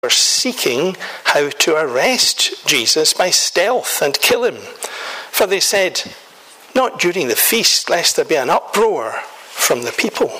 were seeking how to arrest Jesus by stealth and kill him. For they said, "Not during the feast, lest there be an uproar from the people."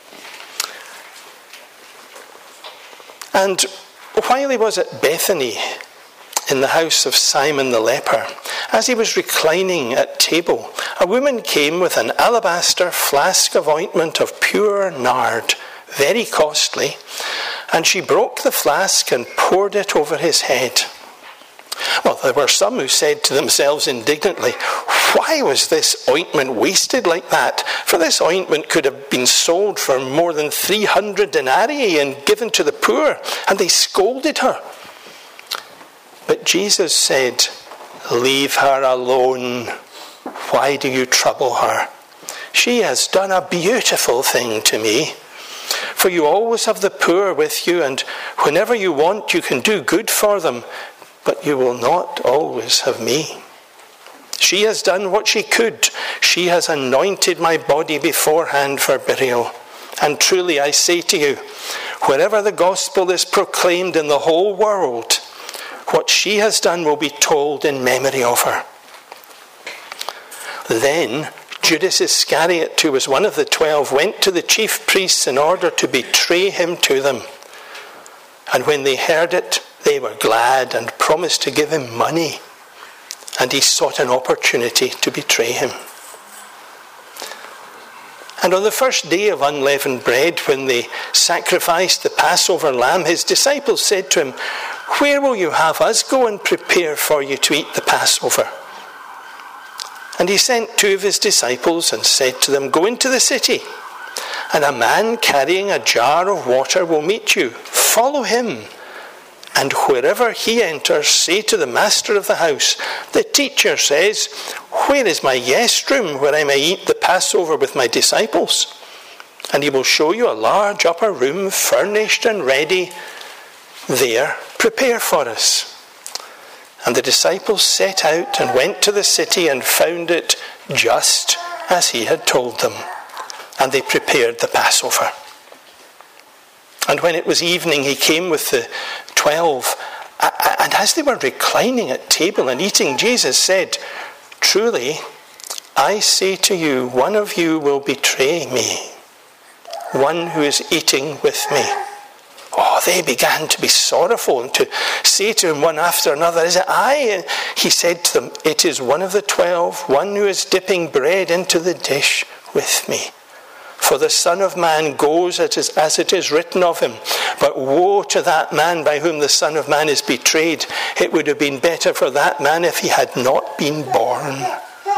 And while he was at Bethany, in the house of Simon the leper, as he was reclining at table, a woman came with an alabaster flask of ointment of pure nard, very costly, and she broke the flask and poured it over his head. Well, there were some who said to themselves indignantly, "Why was this ointment wasted like that? For this ointment could have been sold for more than 300 denarii and given to the poor." And they scolded her. But Jesus said, "Leave her alone. Why do you trouble her? She has done a beautiful thing to me. For you always have the poor with you, and whenever you want, you can do good for them, but you will not always have me. She has done what she could. She has anointed my body beforehand for burial. And truly I say to you, wherever the gospel is proclaimed in the whole world, what she has done will be told in memory of her." Then Judas Iscariot, who was one of the 12, went to the chief priests in order to betray him to them. And when they heard it, they were glad and promised to give him money. And he sought an opportunity to betray him. And on the first day of unleavened bread, when they sacrificed the Passover lamb, his disciples said to him, "Where will you have us go and prepare for you to eat the Passover?" And he sent 2 of his disciples and said to them, "Go into the city, and a man carrying a jar of water will meet you. Follow him. And wherever he enters, say to the master of the house, 'The teacher says, where is my guest room where I may eat the Passover with my disciples?' And he will show you a large upper room, furnished and ready. There, prepare for us." And the disciples set out and went to the city and found it just as he had told them. And they prepared the Passover. And when it was evening, he came with the 12. And as they were reclining at table and eating, Jesus said, "Truly, I say to you, one of you will betray me, one who is eating with me." Oh, they began to be sorrowful and to say to him one after another, "Is it I?" And he said to them, "It is one of the 12, one who is dipping bread into the dish with me. For the Son of Man goes as it is written of him. But woe to that man by whom the Son of Man is betrayed. It would have been better for that man if he had not been born."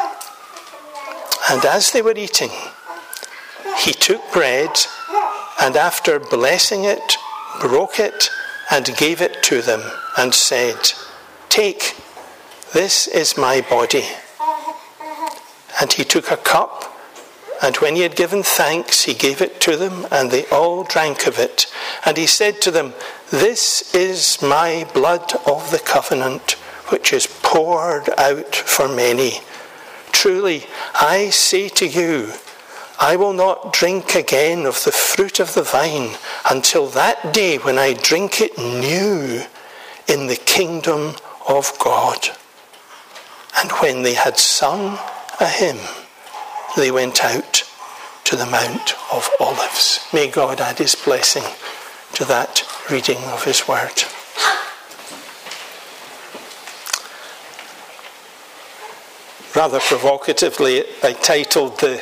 And as they were eating, he took bread, and after blessing it, broke it, and gave it to them, and said, "Take, this is my body." And he took a cup, and when he had given thanks, he gave it to them, and they all drank of it. And he said to them, "This is my blood of the covenant, which is poured out for many. Truly, I say to you, I will not drink again of the fruit of the vine until that day when I drink it new in the kingdom of God." And when they had sung a hymn, they went out to the Mount of Olives. May God add his blessing to that reading of his word. Rather provocatively, I titled the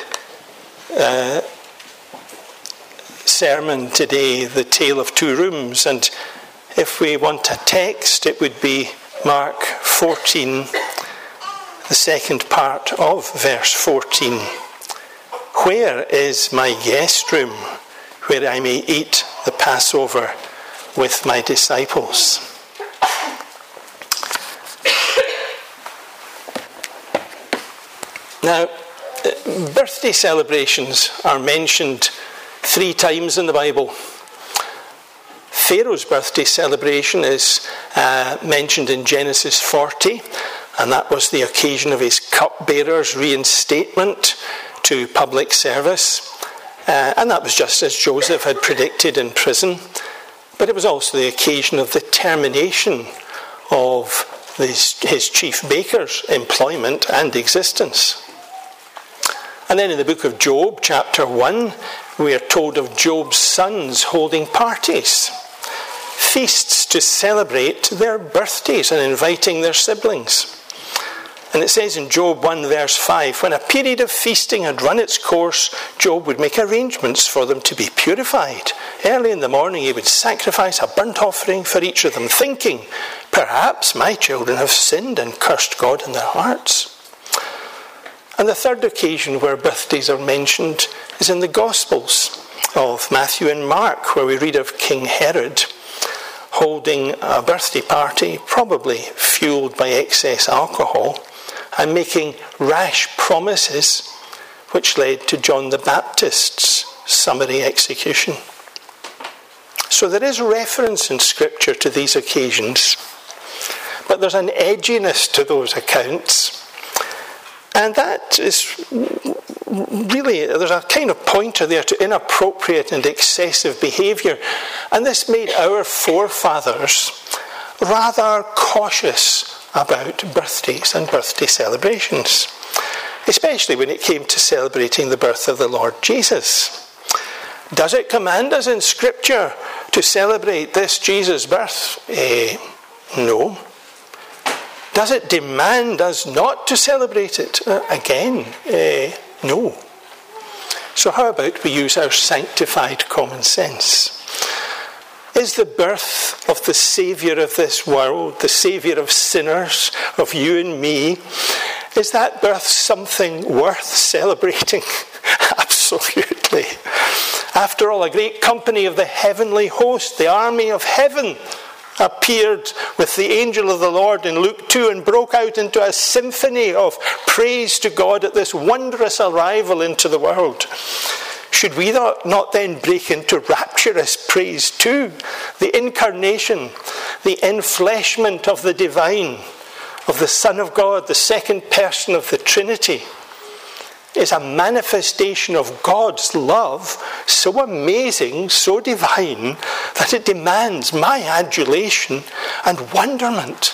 sermon today, "The Tale of Two Rooms." And if we want a text, it would be Mark 14, the second part of verse 14. "Where is my guest room where I may eat the Passover with my disciples?" Now, birthday celebrations are mentioned 3 times in the Bible. Pharaoh's birthday celebration is mentioned in Genesis 40, and that was the occasion of his cupbearer's reinstatement to public service. And that was just as Joseph had predicted in prison. But it was also the occasion of the termination of his chief baker's employment and existence. And then in the book of Job, chapter 1, we are told of Job's sons holding parties, feasts to celebrate their birthdays and inviting their siblings. And it says in Job 1 verse 5, when a period of feasting had run its course, Job would make arrangements for them to be purified. Early in the morning he would sacrifice a burnt offering for each of them, thinking, perhaps my children have sinned and cursed God in their hearts. And the third occasion where birthdays are mentioned is in the Gospels of Matthew and Mark, where we read of King Herod holding a birthday party, probably fueled by excess alcohol, and making rash promises which led to John the Baptist's summary execution. So there is reference in Scripture to these occasions, but there's an edginess to those accounts. And that is really, there's a kind of pointer there to inappropriate and excessive behaviour. And this made our forefathers rather cautious about birthdays and birthday celebrations, especially when it came to celebrating the birth of the Lord Jesus. Does it command us in Scripture to celebrate this Jesus' birth? No. Does it demand us not to celebrate it? Again, no. So how about we use our sanctified common sense? Is the birth of the Saviour of this world, the Saviour of sinners, of you and me, is that birth something worth celebrating? Absolutely. After all, a great company of the heavenly host, the army of heaven, appeared with the angel of the Lord in Luke 2 and broke out into a symphony of praise to God at this wondrous arrival into the world. Should we not then break into rapturous praise too? The incarnation, the enfleshment of the divine, of the Son of God, the second person of the Trinity, is a manifestation of God's love so amazing, so divine, that it demands my adulation and wonderment.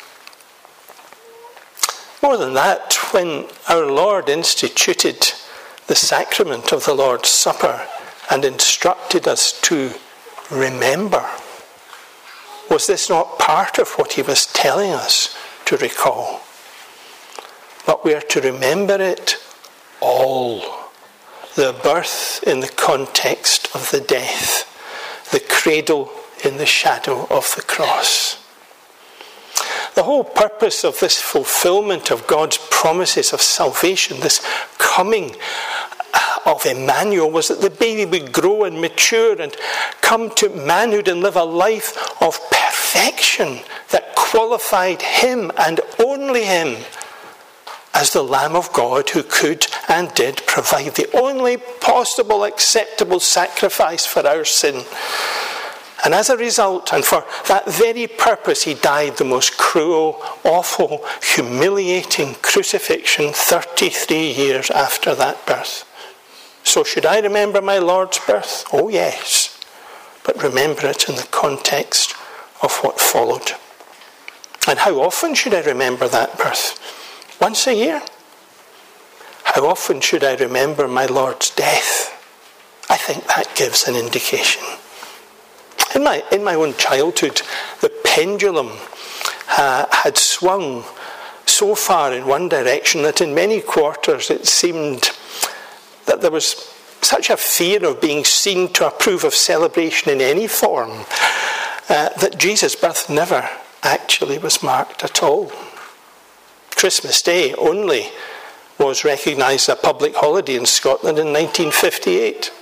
More than that, when our Lord instituted the sacrament of the Lord's Supper and instructed us to remember, was this not part of what he was telling us to recall? But we are to remember it all. The birth in the context of the death, the cradle in the shadow of the cross. The whole purpose of this fulfillment of God's promises of salvation, this coming of Emmanuel, was that the baby would grow and mature and come to manhood and live a life of perfection that qualified him and only him as the Lamb of God who could and did provide the only possible acceptable sacrifice for our sin. And as a result, and for that very purpose, he died the most cruel, awful, humiliating crucifixion 33 years after that birth. So should I remember my Lord's birth? Oh yes, but remember it in the context of what followed. And how often should I remember that birth? Once a year? How often should I remember my Lord's death? I think that gives an indication. In my own childhood, the pendulum had swung so far in one direction that in many quarters it seemed that there was such a fear of being seen to approve of celebration in any form that Jesus' birth never actually was marked at all. Christmas Day only was recognised as a public holiday in Scotland in 1958.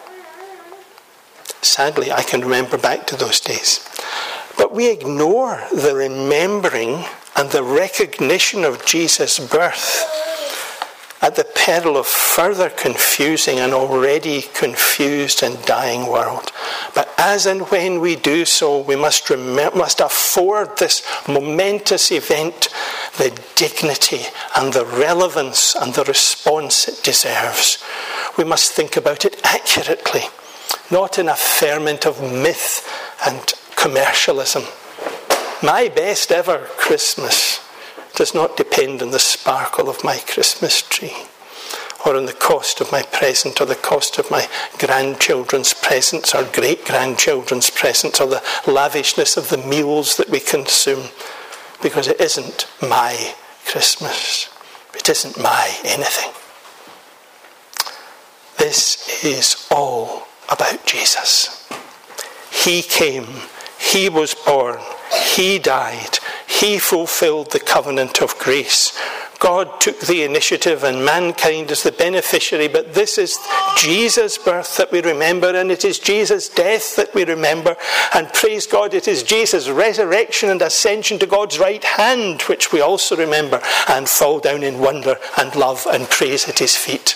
Sadly, I can remember back to those days. But we ignore the remembering and the recognition of Jesus' birth at the peril of further confusing an already confused and dying world. But as and when we do so, we must afford this momentous event the dignity and the relevance and the response it deserves. We must think about it accurately, not in a ferment of myth and commercialism. My best ever Christmas does not depend on the sparkle of my Christmas tree, or on the cost of my present, or the cost of my grandchildren's presents, or great-grandchildren's presents, or the lavishness of the meals that we consume, because it isn't my Christmas. It isn't my anything. This is all about Jesus. He came, he was born, he died, he fulfilled the covenant of grace. God took the initiative and mankind is the beneficiary, but this is Jesus' birth that we remember, and it is Jesus' death that we remember, and praise God, it is Jesus' resurrection and ascension to God's right hand which we also remember, and fall down in wonder and love and praise at his feet.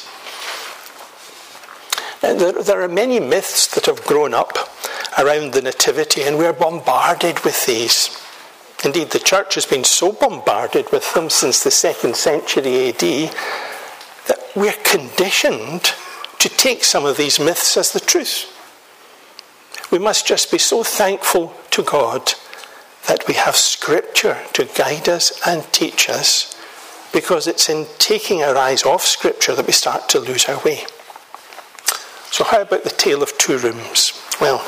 There are many myths that have grown up around the Nativity, and we're bombarded with these. Indeed, the church has been so bombarded with them since the 2nd century AD that we're conditioned to take some of these myths as the truth. We must just be so thankful to God that we have Scripture to guide us and teach us, because it's in taking our eyes off Scripture that we start to lose our way. So how about the tale of two rooms? Well,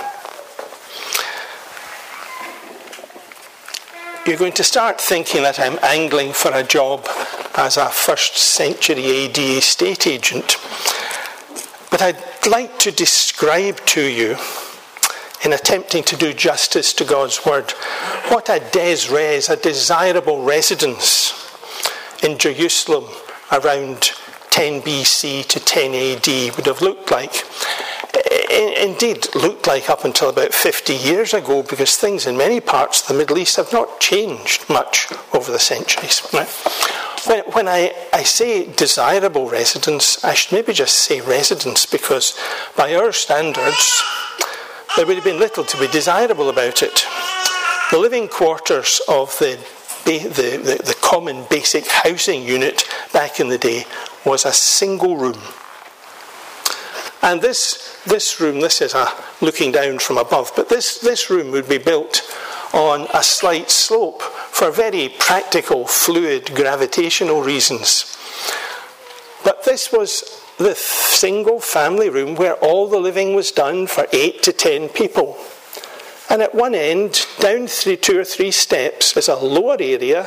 you're going to start thinking that I'm angling for a job as a 1st century AD estate agent. But I'd like to describe to you, in attempting to do justice to God's word, what a des res, a desirable residence in Jerusalem around 10 BC to 10 AD would have looked like. Indeed, looked like up until about 50 years ago, because things in many parts of the Middle East have not changed much over the centuries. Right? When I say desirable residence, I should maybe just say residence, because by our standards, there would have been little to be desirable about it. The living quarters of the common basic housing unit back in the day was a single room. And this room, this is looking down from above, but this room would be built on a slight slope for very practical, fluid, gravitational reasons. But this was the single family room where all the living was done for 8 to 10 people. And at one end, down 2 or 3 steps, is a lower area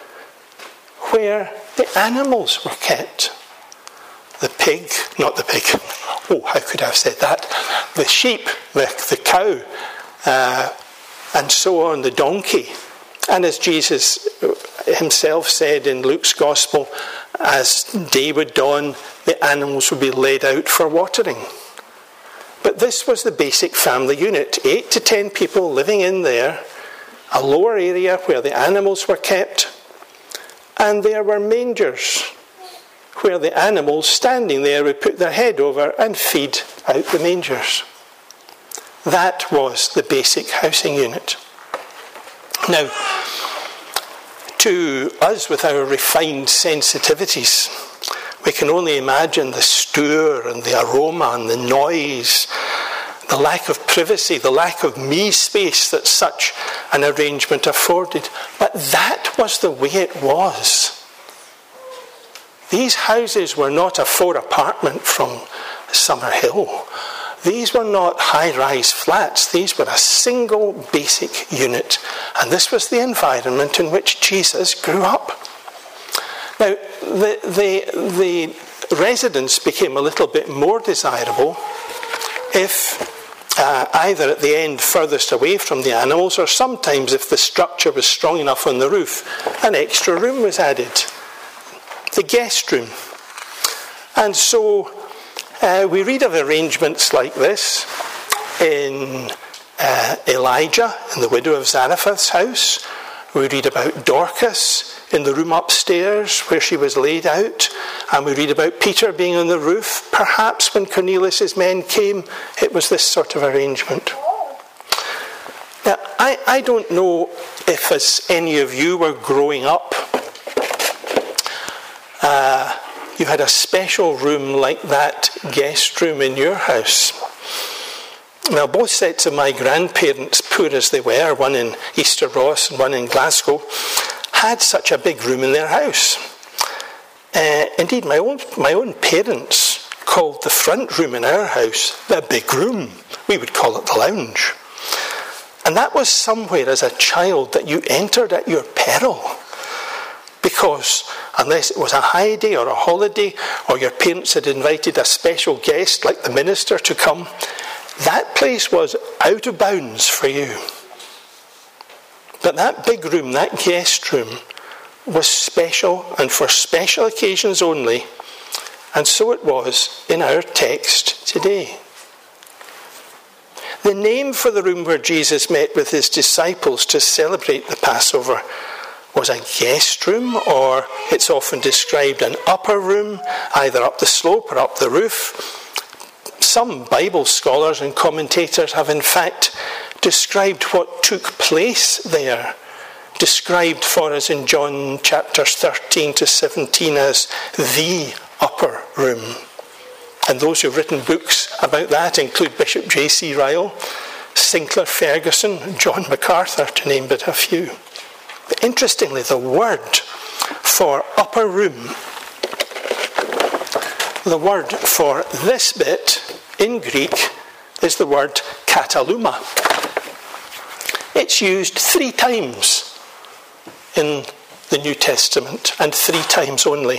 where the animals were kept. The pig, not the pig, oh, how could I have said that? The sheep, the cow, and so on, the donkey. And as Jesus himself said in Luke's Gospel, as day would dawn, the animals would be laid out for watering. But this was the basic family unit, 8 to 10 people living in there, a lower area where the animals were kept, and there were mangers, where the animals standing there would put their head over and feed out the mangers. That was the basic housing unit. Now, to us with our refined sensitivities, we can only imagine the stir and the aroma and the noise, the lack of privacy, the lack of me space that such an arrangement afforded. But that was the way it was. These houses were not a 4 apartment from Summerhill. These were not high-rise flats. These were a single basic unit. And this was the environment in which Jesus grew up. Now, the residence became a little bit more desirable if either at the end furthest away from the animals, or sometimes if the structure was strong enough on the roof, an extra room was added. The guest room. And so we read of arrangements like this in Elijah in the widow of Zarephath's house. We read about Dorcas in the room upstairs where she was laid out, and we read about Peter being on the roof. Perhaps when Cornelius' men came, it was this sort of arrangement. Now, I don't know if as any of you were growing up, you had a special room like that guest room in your house. Now, both sets of my grandparents, poor as they were, one in Easter Ross and one in Glasgow, had such a big room in their house. Indeed, my own parents called the front room in our house the big room. We would call it the lounge. And that was somewhere as a child that you entered at your peril. Because unless it was a high day or a holiday, or your parents had invited a special guest like the minister to come, that place was out of bounds for you. But that big room, that guest room, was special and for special occasions only. And so it was in our text today. The name for the room where Jesus met with his disciples to celebrate the Passover was a guest room, or it's often described an upper room, either up the slope or up the roof. Some Bible scholars and commentators have in fact described what took place there, described for us in John chapters 13 to 17 as the upper room. And those who've written books about that include Bishop J.C. Ryle, Sinclair Ferguson, John MacArthur, to name but a few. But interestingly, the word for upper room, the word for this bit in Greek is the word kataluma. It's used 3 times in the New Testament, and 3 times only.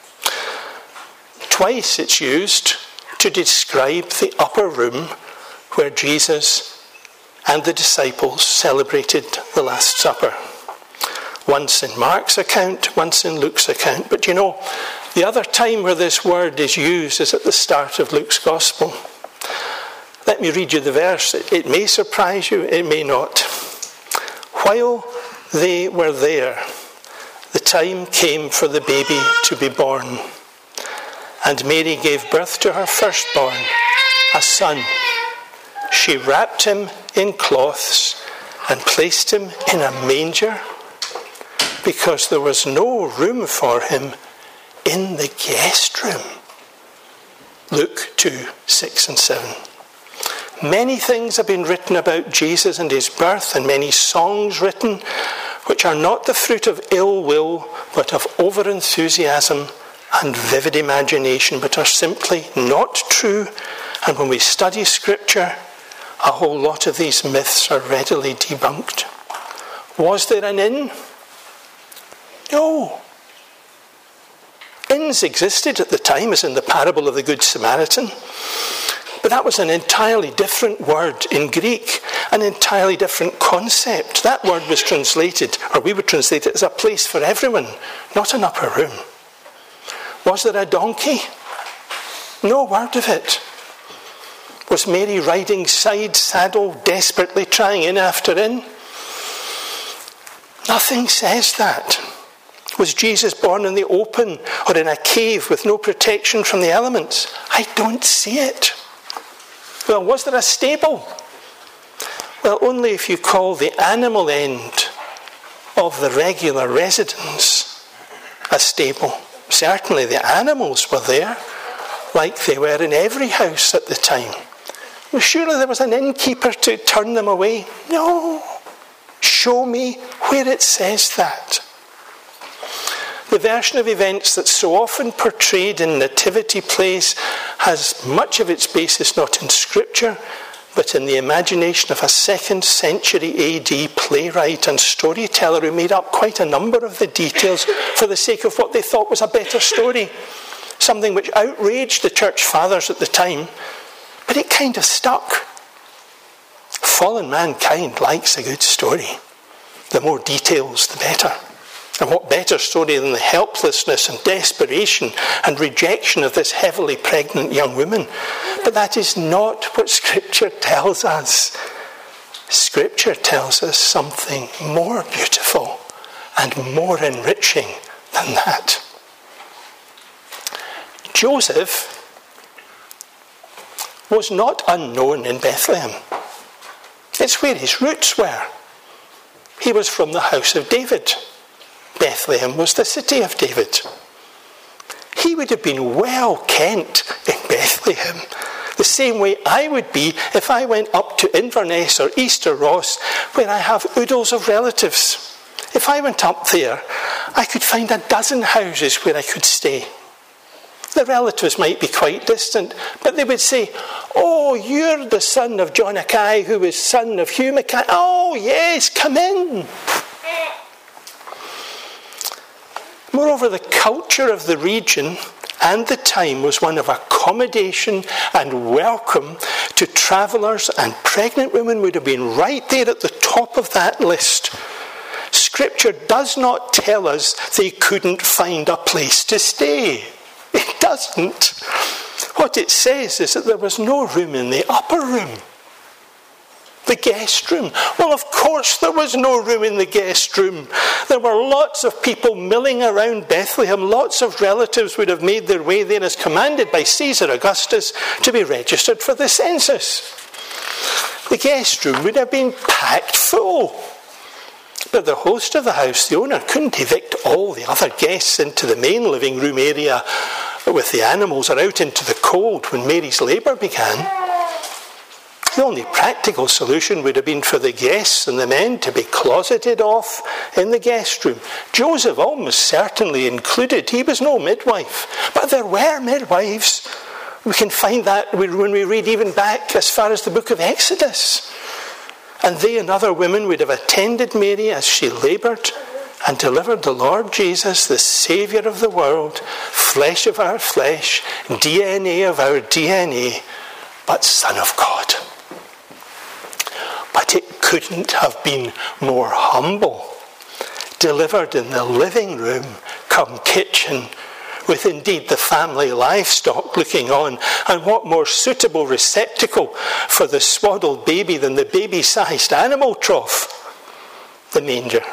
Twice it's used to describe the upper room where Jesus and the disciples celebrated the Last Supper. Once in Mark's account, once in Luke's account. But you know, the other time where this word is used is at the start of Luke's Gospel. Let me read you the verse. It may surprise you, it may not. While they were there, the time came for the baby to be born. And Mary gave birth to her firstborn, a son. She wrapped him in cloths and placed him in a manger because there was no room for him in the guest room. Luke 2, 6 and 7. Many things have been written about Jesus and his birth, and many songs written, which are not the fruit of ill will, but of over-enthusiasm and vivid imagination, but are simply not true. And when we study Scripture, a whole lot of these myths are readily debunked. Was there an inn? No. Inns existed at the time, as in the parable of the Good Samaritan. But that was an entirely different word in Greek, an entirely different concept. That word was translated, or we would translate it as a place for everyone, not an upper room. Was there a donkey? No word of it. Was Mary riding side saddle, desperately trying in after in? Nothing says that. Was Jesus born in the open or in a cave with no protection from the elements? I don't see it. Well, was there a stable? Well, only if you call the animal end of the regular residence a stable. Certainly the animals were there, like they were in every house at the time. Well, surely there was an innkeeper to turn them away. No. Show me where it says that. The version of events that's so often portrayed in nativity plays has much of its basis not in Scripture, but in the imagination of a 2nd century AD playwright and storyteller who made up quite a number of the details for the sake of what they thought was a better story. Something which outraged the church fathers at the time, but it kind of stuck. Fallen mankind likes a good story. The more details, the better. And what better story than the helplessness and desperation and rejection of this heavily pregnant young woman? But that is not what Scripture tells us. Scripture tells us something more beautiful and more enriching than that. Joseph was not unknown in Bethlehem. It's where his roots were. He was from the house of David. Bethlehem was the city of David. He would have been well kent in Bethlehem. The same way I would be if I went up to Inverness or Easter Ross, where I have oodles of relatives. If I went up there, I could find a dozen houses where I could stay. The relatives might be quite distant, but they would say, "Oh, you're the son of John Mackay, who was son of Hugh Mackay. Oh, yes, come in." Moreover, the culture of the region and the time was one of accommodation and welcome to travellers, and pregnant women would have been right there at the top of that list. Scripture does not tell us they couldn't find a place to stay. It doesn't. What it says is that there was no room in the upper room, the guest room. Well, of course there was no room in the guest room. There were lots of people milling around Bethlehem. Lots of relatives would have made their way there as commanded by Caesar Augustus to be registered for the census. The guest room would have been packed full. But the host of the house, the owner, couldn't evict all the other guests into the main living room area with the animals or out into the cold when Mary's labour began. The only practical solution would have been for the guests and the men to be closeted off in the guest room. Joseph almost certainly included. He was no midwife, but there were midwives. We can find that when we read even back as far as the book of Exodus. And they and other women would have attended Mary as she laboured and delivered the Lord Jesus, the Saviour of the world, flesh of our flesh, DNA of our DNA, but Son of God. But it couldn't have been more humble. Delivered in the living room, come kitchen, with indeed the family livestock looking on. And what more suitable receptacle for the swaddled baby than the baby-sized animal trough, the manger.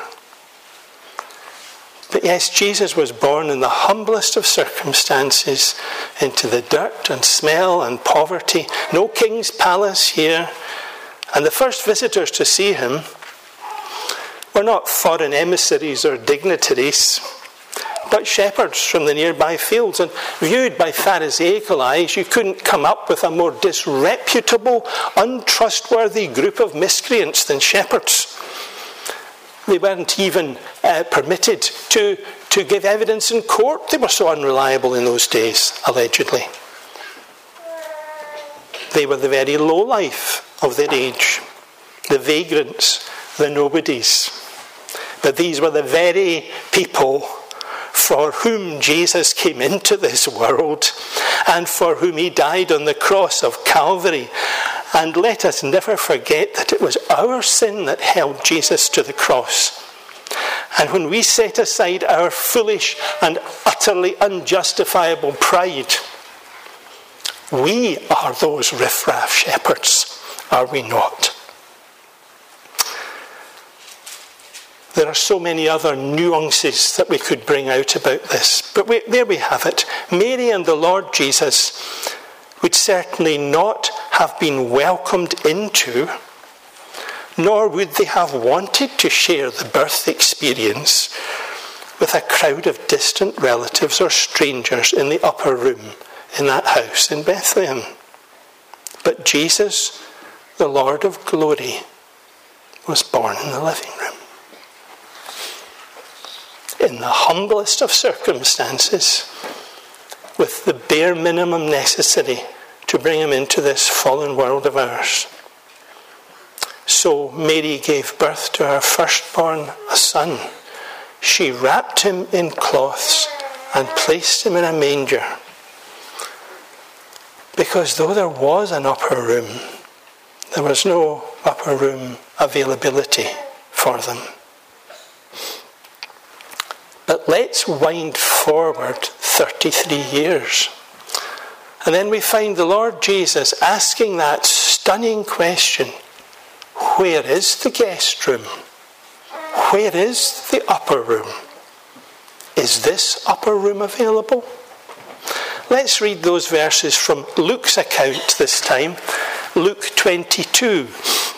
But yes, Jesus was born in the humblest of circumstances, into the dirt and smell and poverty. No king's palace here. And the first visitors to see him were not foreign emissaries or dignitaries, but shepherds from the nearby fields. And viewed by Pharisaical eyes, you couldn't come up with a more disreputable, untrustworthy group of miscreants than shepherds. They weren't even permitted to give evidence in court. They were so unreliable in those days, allegedly. They were the very lowlife of their age, the vagrants, the nobodies. But these were the very people for whom Jesus came into this world and for whom he died on the cross of Calvary. And let us never forget that it was our sin that held Jesus to the cross. And when we set aside our foolish and utterly unjustifiable pride, we are those riffraff shepherds, are we not? There are so many other nuances that we could bring out about this. But there we have it. Mary and the Lord Jesus would certainly not have been welcomed into, nor would they have wanted to share the birth experience with a crowd of distant relatives or strangers in the upper room in that house in Bethlehem. But Jesus, the Lord of glory, was born in the living room. In the humblest of circumstances, with the bare minimum necessary to bring him into this fallen world of ours. So Mary gave birth to her firstborn, a son. She wrapped him in cloths and placed him in a manger. Because though there was an upper room, there was no upper room availability for them. But let's wind forward 33 years. And then we find the Lord Jesus asking that stunning question, where is the guest room? Where is the upper room? Is this upper room available? Let's read those verses from Luke's account this time. Luke 22,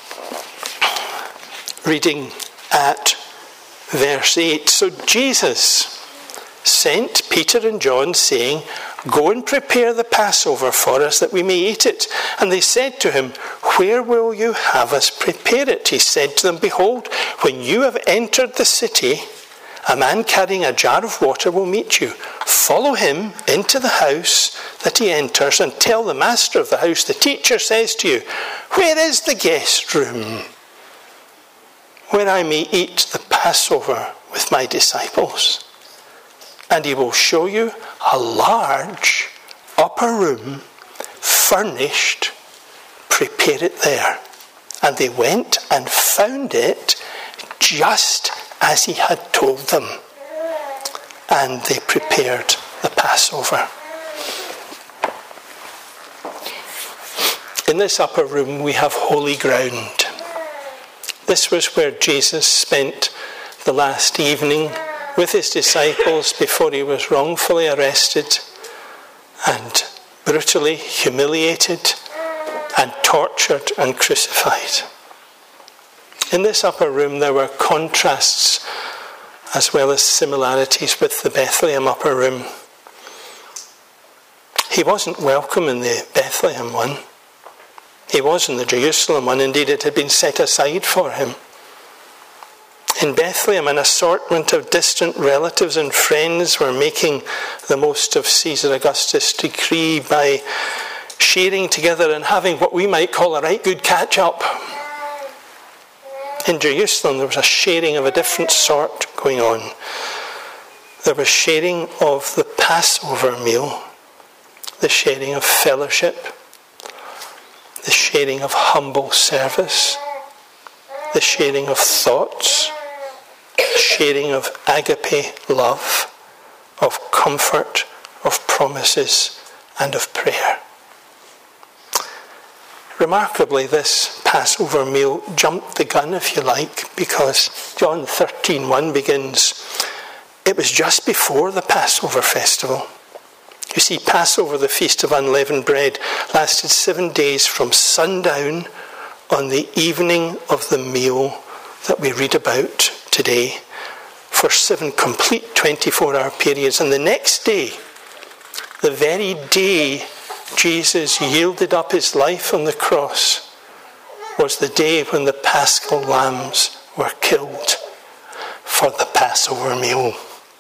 reading at verse 8. So Jesus sent Peter and John, saying, "Go and prepare the Passover for us, that we may eat it. And they said to him, where will you have us prepare it? He said to them, behold, when you have entered the city, a man carrying a jar of water will meet you. Follow him into the house that he enters and tell the master of the house, the teacher says to you, where is the guest room where I may eat the Passover with my disciples? And he will show you a large upper room, furnished. Prepare it there. And they went and found it just as he had told them. And they prepared the Passover. In this upper room we have holy ground. This was where Jesus spent the last evening with his disciples before he was wrongfully arrested and brutally humiliated and tortured and crucified. In this upper room there were contrasts as well as similarities with the Bethlehem upper room. He wasn't welcome in the Bethlehem one. He was in the Jerusalem one. Indeed, it had been set aside for him. In Bethlehem, an assortment of distant relatives and friends were making the most of Caesar Augustus' decree by sharing together and having what we might call a right good catch-up. In Jerusalem, there was a sharing of a different sort going on. There was sharing of the Passover meal, the sharing of fellowship, the sharing of humble service, the sharing of thoughts, the sharing of agape love, of comfort, of promises, and of prayer. Remarkably, this Passover meal jumped the gun, if you like, because John 13:1 begins, it was just before the Passover festival. You see, Passover, the Feast of Unleavened Bread, lasted 7 days from sundown on the evening of the meal that we read about today for 7 complete 24-hour periods. And the next day, the very day Jesus yielded up his life on the cross, was the day when the paschal lambs were killed for the Passover meal.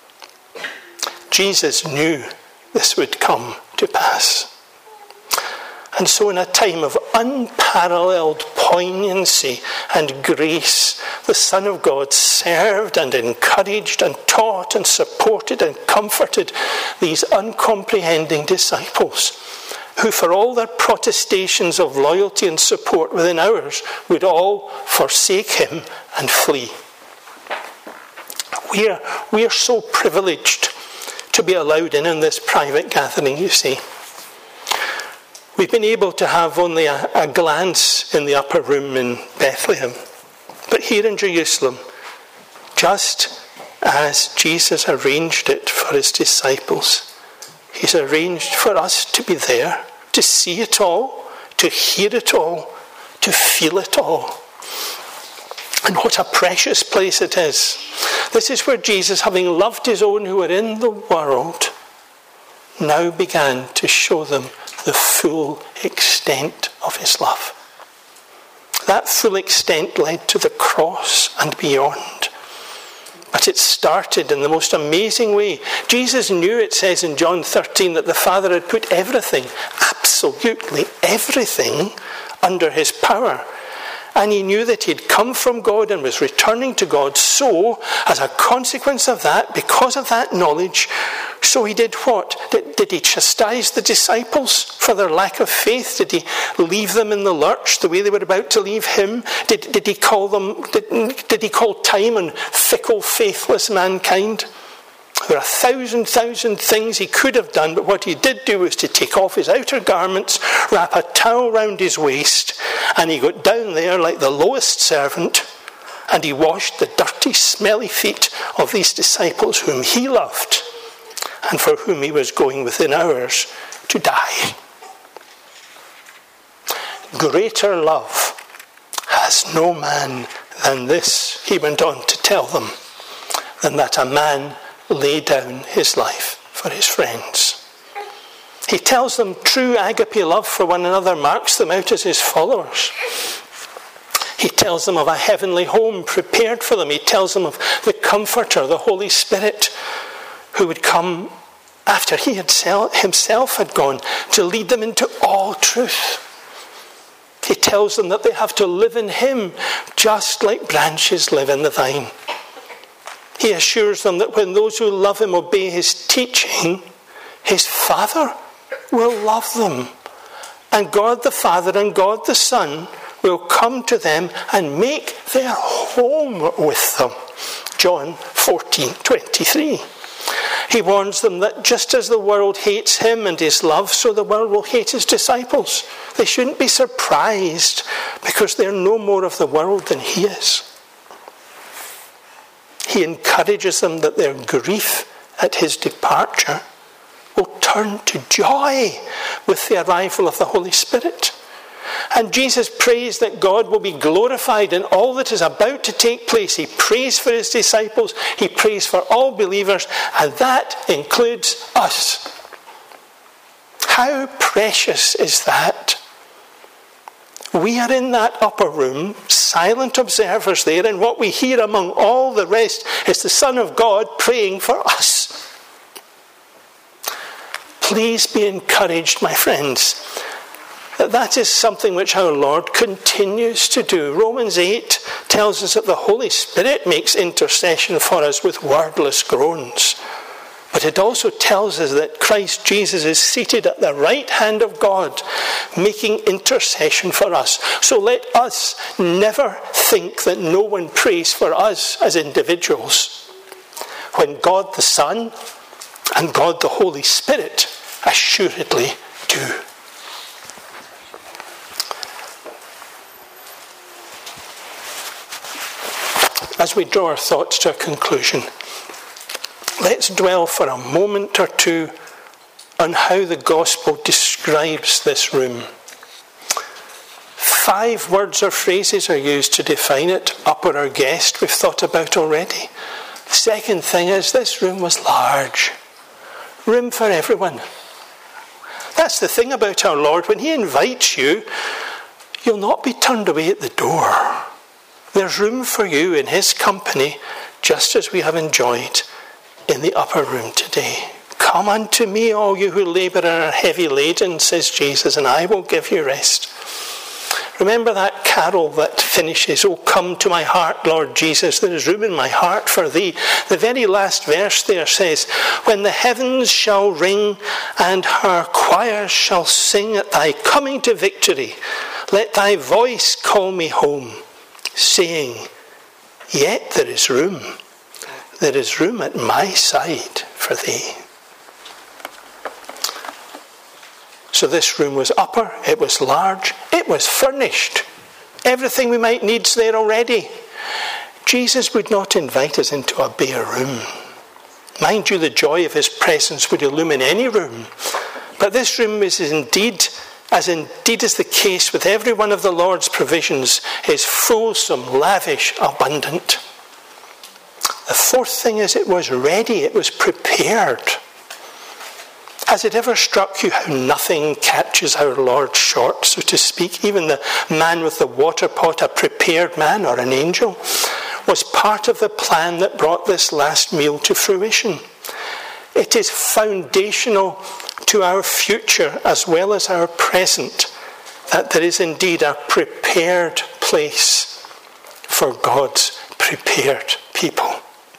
Jesus knew this would come to pass. And so in a time of unparalleled poignancy and grace, the Son of God served and encouraged and taught and supported and comforted these uncomprehending disciples, who for all their protestations of loyalty and support within hours would all forsake him and flee. We are so privileged to be allowed in this private gathering, you see. We've been able to have only a glance in the upper room in Bethlehem. But here in Jerusalem, just as Jesus arranged it for his disciples, he's arranged for us to be there, to see it all, to hear it all, to feel it all. And what a precious place it is. This is where Jesus, having loved his own who were in the world, now began to show them the full extent of his love. That full extent led to the cross and beyond. But it started in the most amazing way. Jesus knew, it says in John 13, that the Father had put everything, absolutely everything, under his power. And he knew that he'd come from God and was returning to God. So, as a consequence of that, because of that knowledge, so he did what? Did he chastise the disciples for their lack of faith? Did he leave them in the lurch the way they were about to leave him? Did he call time on fickle, faithless mankind? There are 1,000 things he could have done, but what he did do was to take off his outer garments, wrap a towel round his waist, and he got down there like the lowest servant, and he washed the dirty, smelly feet of these disciples whom he loved, and for whom he was going within hours to die. Greater love has no man than this, he went on to tell them, than that a man lay down his life for his friends. He tells them true agape love for one another marks them out as his followers. He tells them of a heavenly home prepared for them. He tells them of the Comforter, the Holy Spirit, who would come after he himself had gone to lead them into all truth. He tells them that they have to live in him just like branches live in the vine. He assures them that when those who love him obey his teaching, his Father will love them. And God the Father and God the Son will come to them and make their home with them. John 14:23. He warns them that just as the world hates him and his love, so the world will hate his disciples. They shouldn't be surprised because they're no more of the world than he is. He encourages them that their grief at his departure will turn to joy with the arrival of the Holy Spirit. And Jesus prays that God will be glorified in all that is about to take place. He prays for his disciples. He prays for all believers. And that includes us. How precious is that? We are in that upper room, silent observers there, and what we hear among all the rest is the Son of God praying for us. Please be encouraged, my friends, that is something which our Lord continues to do. Romans 8 tells us that the Holy Spirit makes intercession for us with wordless groans. But it also tells us that Christ Jesus is seated at the right hand of God, making intercession for us. So let us never think that no one prays for us as individuals, when God the Son and God the Holy Spirit assuredly do. As we draw our thoughts to a conclusion, let's dwell for a moment or two on how the gospel describes this room. 5 words or phrases are used to define it. Upper or guest, we've thought about already. The second thing is this room was large. Room for everyone. That's the thing about our Lord. When he invites you, you'll not be turned away at the door. There's room for you in his company, just as we have enjoyed in the upper room today. Come unto me, all you who labour and are heavy laden, says Jesus, and I will give you rest. Remember that carol that finishes, "Oh, come to my heart, Lord Jesus, there is room in my heart for thee." The very last verse there says, "When the heavens shall ring and her choirs shall sing at thy coming to victory, let thy voice call me home, saying, yet there is room. There is room at my side for thee." So this room was upper, it was large, it was furnished. Everything we might need's there already. Jesus would not invite us into a bare room. Mind you, the joy of his presence would illumine any room. But this room is indeed as the case with every one of the Lord's provisions, is fulsome, lavish, abundant. The fourth thing is it was ready, it was prepared. Has it ever struck you how nothing catches our Lord short, so to speak? Even the man with the water pot, a prepared man or an angel, was part of the plan that brought this last meal to fruition. It is foundational to our future as well as our present, that there is indeed a prepared place for God's prepared people.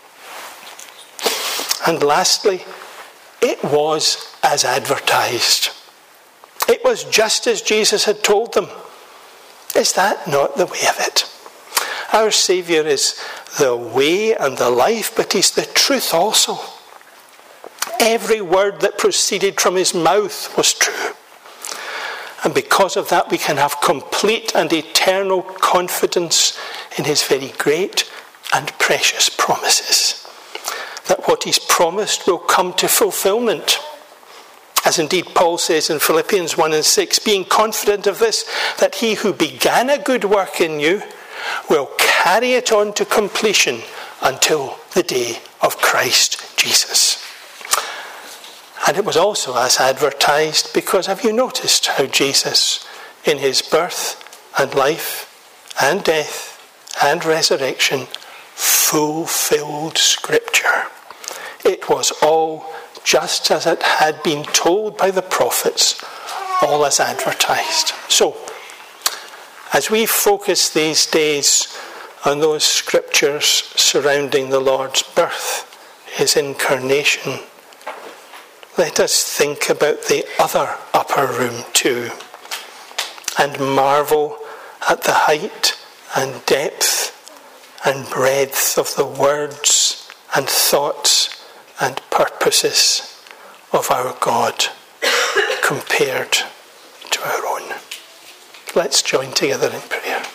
And lastly, it was as advertised. It was just as Jesus had told them. Is that not the way of it? Our Saviour is the way and the life, but he's the truth also. Every word that proceeded from his mouth was true. And because of that, we can have complete and eternal confidence in his very great and precious promises. That what he's promised will come to fulfillment. As indeed Paul says in Philippians 1:6, being confident of this, that he who began a good work in you will carry it on to completion until the day of Christ Jesus. And it was also as advertised, because have you noticed how Jesus, in his birth and life and death and resurrection, fulfilled Scripture? It was all just as it had been told by the prophets, all as advertised. So, as we focus these days on those scriptures surrounding the Lord's birth, his incarnation, let us think about the other upper room too, and marvel at the height and depth and breadth of the words and thoughts and purposes of our God compared to our own. Let's join together in prayer.